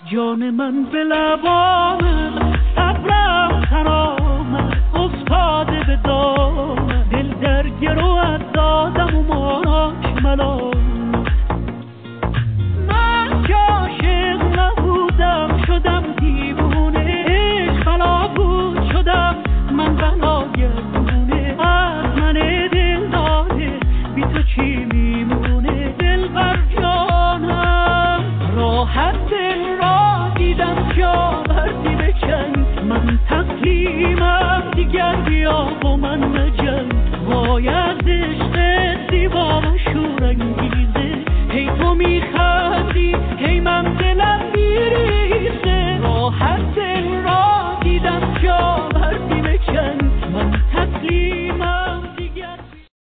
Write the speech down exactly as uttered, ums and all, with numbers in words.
جان من به لبانه، صبرم خرامه، افتاده به دامه، دل در گرو از دادم و ماناش ملامه.